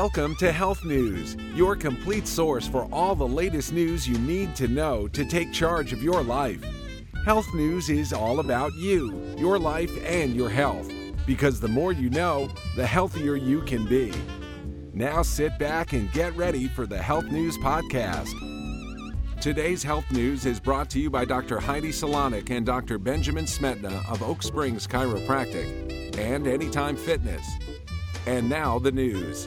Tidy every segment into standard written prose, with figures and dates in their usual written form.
Welcome to Health News, your complete source for all the latest news you need to know to take charge of your life. Health News is all about you, your life, and your health, because the more you know, the healthier you can be. Now sit back and get ready for the Health News Podcast. Today's Health News is brought to you by Dr. Heidi Salonik and Dr. Benjamin Smetna of Oak Springs Chiropractic and Anytime Fitness. And now the news.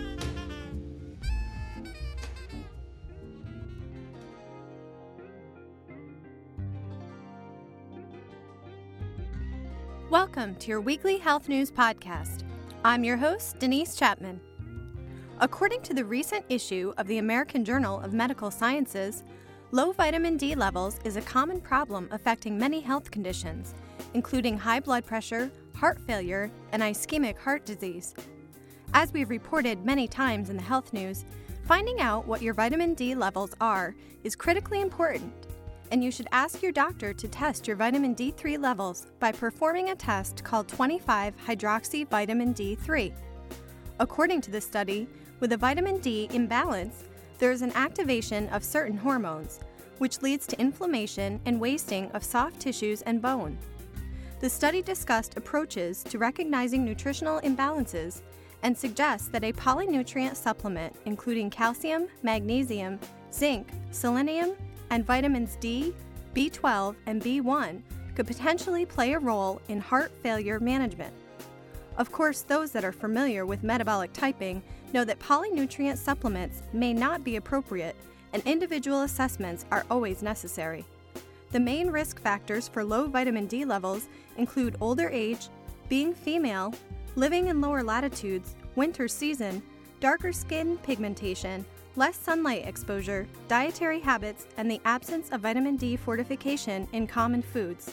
Welcome to your weekly Health News Podcast. I'm your host, Denise Chapman. According to the recent issue of the American Journal of Medical Sciences, low vitamin D levels is a common problem affecting many health conditions, including high blood pressure, heart failure, and ischemic heart disease. As we've reported many times in the health news, finding out what your vitamin D levels are is critically important, and you should ask your doctor to test your vitamin D3 levels by performing a test called 25-hydroxyvitamin D3. According to the study, with a vitamin D imbalance, there is an activation of certain hormones, which leads to inflammation and wasting of soft tissues and bone. The study discussed approaches to recognizing nutritional imbalances and suggests that a polynutrient supplement, including calcium, magnesium, zinc, selenium, and vitamins D, B12, and B1 could potentially play a role in heart failure management. Of course, those that are familiar with metabolic typing know that polynutrient supplements may not be appropriate, and individual assessments are always necessary. The main risk factors for low vitamin D levels include older age, being female, living in lower latitudes, winter season, darker skin pigmentation, less sunlight exposure, dietary habits, and the absence of vitamin D fortification in common foods.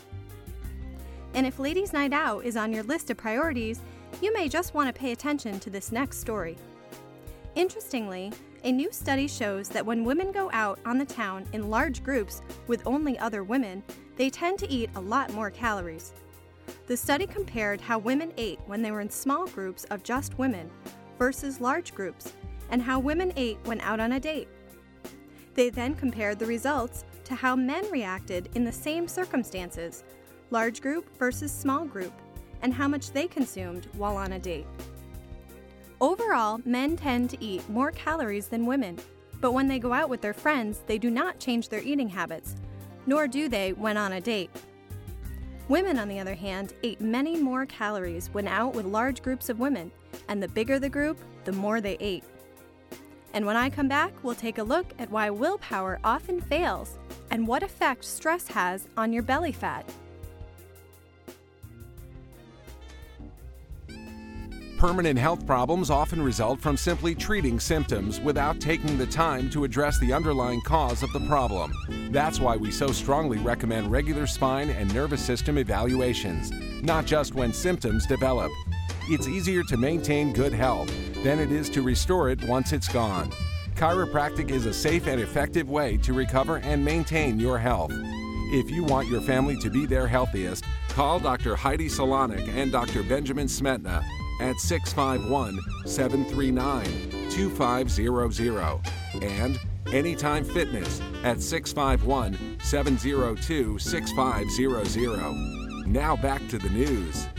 And if Ladies' Night Out is on your list of priorities, you may just want to pay attention to this next story. Interestingly, a new study shows that when women go out on the town in large groups with only other women, they tend to eat a lot more calories. The study compared how women ate when they were in small groups of just women versus large groups, and how women ate when out on a date. They then compared the results to how men reacted in the same circumstances, large group versus small group, and how much they consumed while on a date. Overall, men tend to eat more calories than women, but when they go out with their friends, they do not change their eating habits, nor do they when on a date. Women, on the other hand, ate many more calories when out with large groups of women, and the bigger the group, the more they ate. And when I come back, we'll take a look at why willpower often fails and what effect stress has on your belly fat. Permanent health problems often result from simply treating symptoms without taking the time to address the underlying cause of the problem. That's why we so strongly recommend regular spine and nervous system evaluations, not just when symptoms develop. It's easier to maintain good health than it is to restore it once it's gone. Chiropractic is a safe and effective way to recover and maintain your health. If you want your family to be their healthiest, call Dr. Heidi Salonik and Dr. Benjamin Smetna at 651-739-2500 and Anytime Fitness at 651-702-6500. Now back to the news.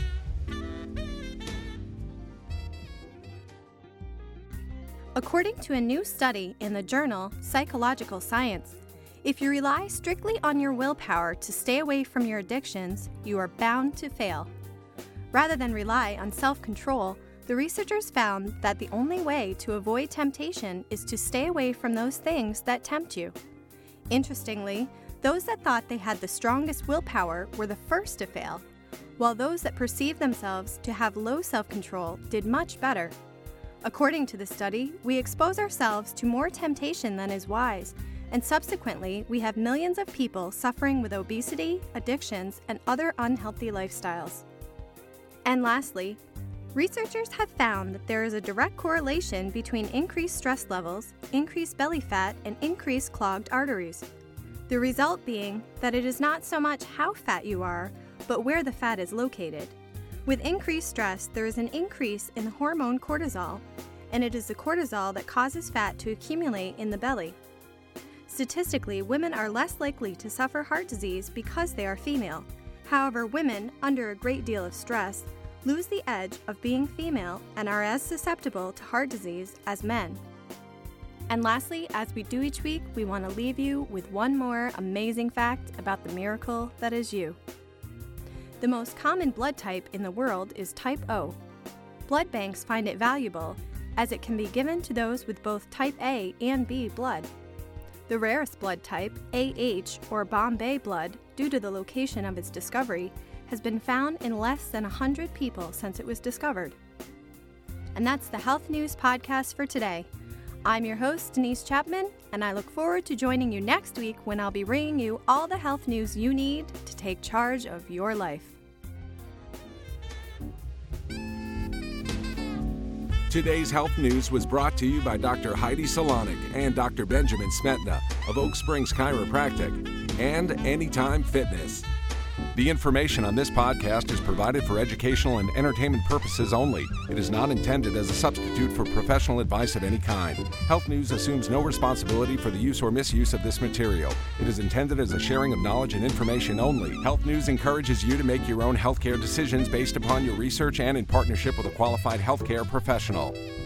According to a new study in the journal Psychological Science, if you rely strictly on your willpower to stay away from your addictions, you are bound to fail. Rather than rely on self-control, the researchers found that the only way to avoid temptation is to stay away from those things that tempt you. Interestingly, those that thought they had the strongest willpower were the first to fail, while those that perceived themselves to have low self-control did much better. According to the study, we expose ourselves to more temptation than is wise, and subsequently, we have millions of people suffering with obesity, addictions, and other unhealthy lifestyles. And lastly, researchers have found that there is a direct correlation between increased stress levels, increased belly fat, and increased clogged arteries. The result being that it is not so much how fat you are, but where the fat is located. With increased stress, there is an increase in the hormone cortisol, and it is the cortisol that causes fat to accumulate in the belly. Statistically, women are less likely to suffer heart disease because they are female. However, women, under a great deal of stress, lose the edge of being female and are as susceptible to heart disease as men. And lastly, as we do each week, we want to leave you with one more amazing fact about the miracle that is you. The most common blood type in the world is type O. Blood banks find it valuable as it can be given to those with both type A and B blood. The rarest blood type, AH or Bombay blood, due to the location of its discovery, has been found in less than 100 people since it was discovered. And that's the Health News Podcast for today. I'm your host, Denise Chapman, and I look forward to joining you next week when I'll be bringing you all the health news you need to take charge of your life. Today's health news was brought to you by Dr. Heidi Salonik and Dr. Benjamin Smetna of Oak Springs Chiropractic and Anytime Fitness. The information on this podcast is provided for educational and entertainment purposes only. It is not intended as a substitute for professional advice of any kind. Health News assumes no responsibility for the use or misuse of this material. It is intended as a sharing of knowledge and information only. Health News encourages you to make your own healthcare decisions based upon your research and in partnership with a qualified healthcare professional.